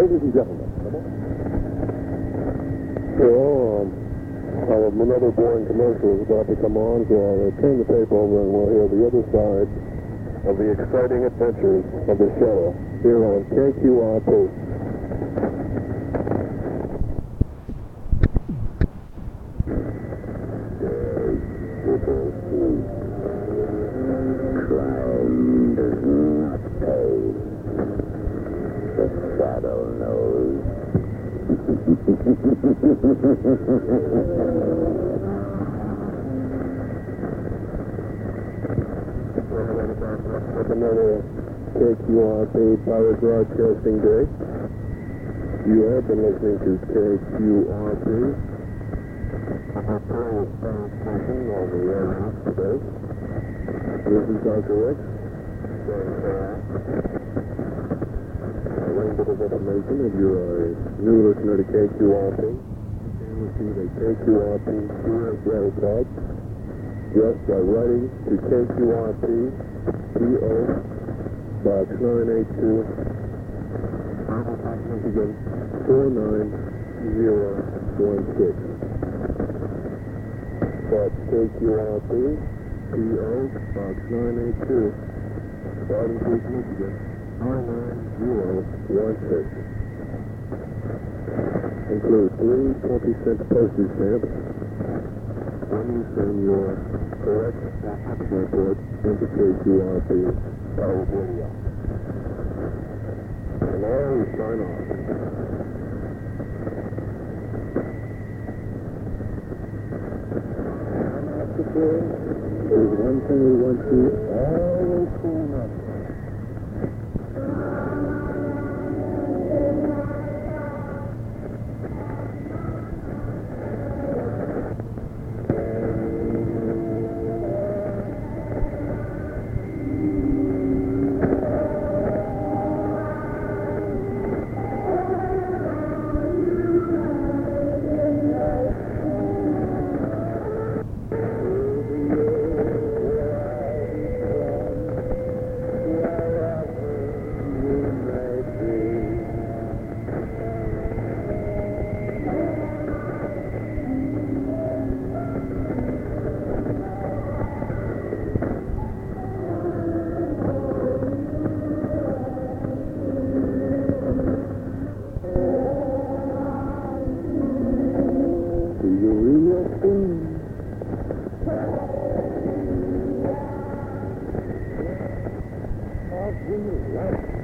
Ladies and gentlemen, another boring commercial is about to come on, so I'll turn the tape over and we'll hear the other side of the exciting adventures of the show here on KQRP. Crime does not pay. The shadow knows. Another KQRP Power Broadcasting Day. You have been listening to KQRP. Our power station on the air today. This is Dr. X. A little bit of information if you're a new listener to KQRP. You can receive a KQRP credit card just by writing to KQRP P.O. Box 982, Michigan 49016. That's KQRP P.O. Box 982, Garden Creek, Michigan 49016. Include 3 20-cent postage stamps when you send your correct report into KQRP Power Radio. And now we sign off. There's one thing we want to always clean up. Right.